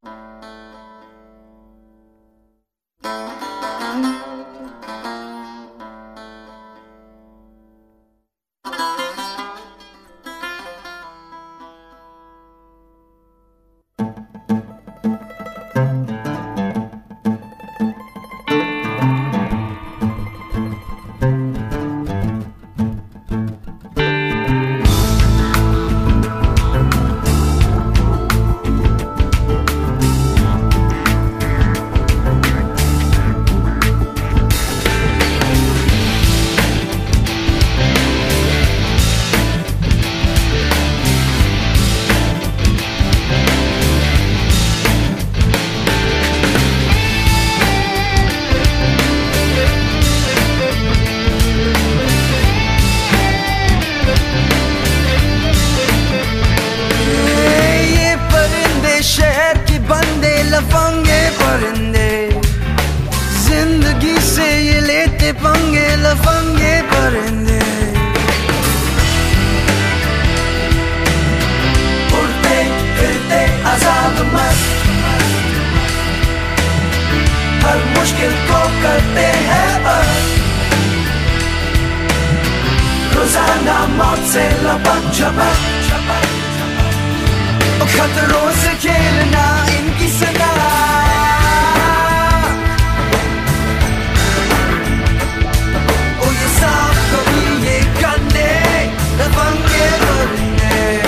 लफंगे परिंदे जिंदगी से ये लेते पंगे, लफंगे परिंदे उड़ते फिरते आजाद मस्त, हर मुश्किल को करते हैं बस, रोजाना मौत से लपक झपक, खतरों से खेलना इनकी सदा, ओ ये सांप कभी ये करने लफंगे परिंदे।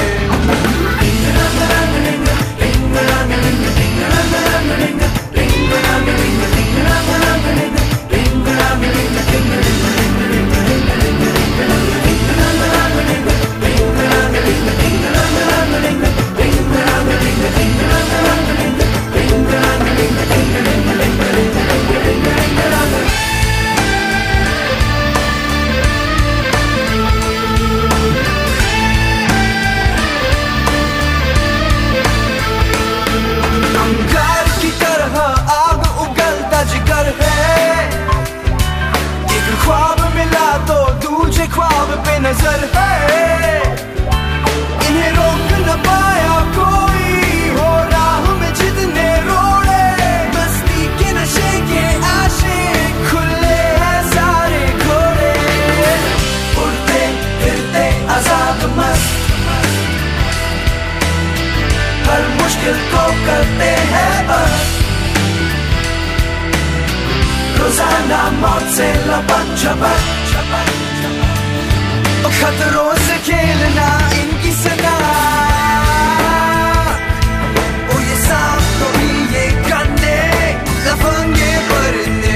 ख्वाब पे नजर है, इन्हें रोक न पाया कोई, हो राह में जितने रोड़े, मस्ती के नशे के आशे, खुले हैं सारे घोड़े, उड़ते फिरते आजाद मस्त, हर मुश्किल को करते हैं बस, रोजाना मौत से लपक झपक, खतरों से खेलना इनकी सदा, ओ ये सांप कभी ये कंधे लफंगे परिंदे।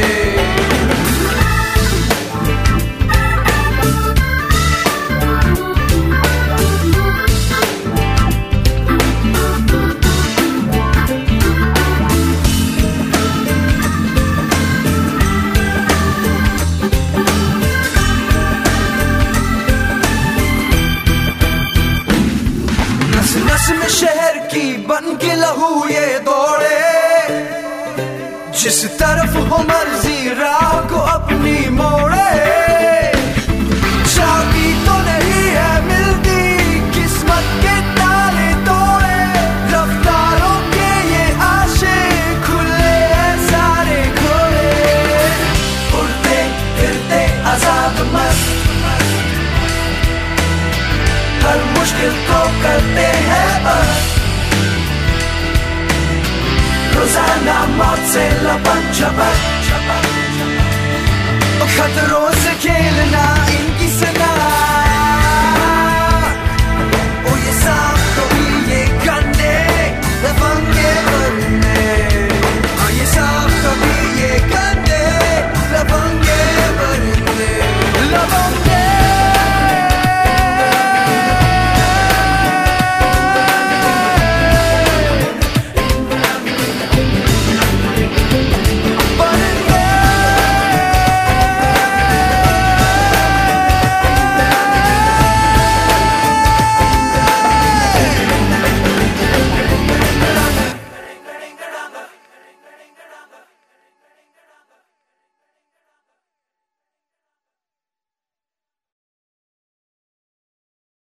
नस में शहर की बन के लहू ये दौड़े, जिस तरफ हो मर्जी राह को अपनी मोड़े, चाबी तो नहीं है मिलती किस्मत के ताले तोड़े, रफ्तारों के ये आशे, खुले हैं सारे घोड़े, उड़ते फिरते आजाद मस्त, हर मुश्किल को करते हैं बस, रोजाना मौत से लपक झपक, खतरों से खेलना